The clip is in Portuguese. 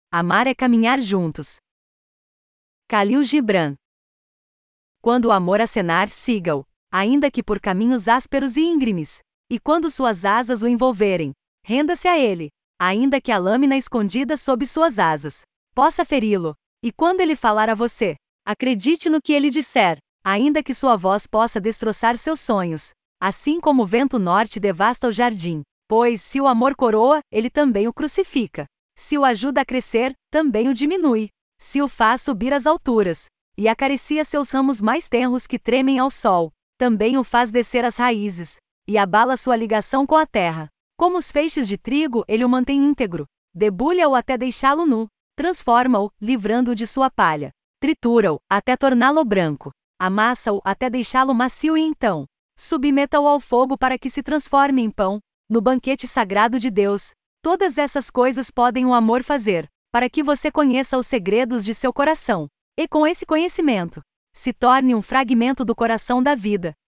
Amar é caminhar juntos. Khalil Gibran. Quando o amor acenar, siga-o, ainda que por caminhos ásperos e íngremes. E quando suas asas o envolverem, renda-se a ele, ainda que a lâmina escondida sob suas asas possa feri-lo. E quando ele falar a você, acredite no que ele disser, ainda que sua voz possa destroçar seus sonhos. Assim como o vento norte devasta o jardim, pois, se o amor coroa, ele também o crucifica. Se o ajuda a crescer, também o diminui. Se o faz subir às alturas, e acaricia seus ramos mais tenros que tremem ao sol, também o faz descer às raízes, e abala sua ligação com a terra. Como os feixes de trigo, ele o mantém íntegro, debulha-o até deixá-lo nu, transforma-o, livrando-o de sua palha, tritura-o, até torná-lo branco, amassa-o até deixá-lo macio e então, submeta-o ao fogo para que se transforme em pão, no banquete sagrado de Deus. Todas essas coisas podem o amor fazer, para que você conheça os segredos de seu coração, e com esse conhecimento, se torne um fragmento do coração da vida.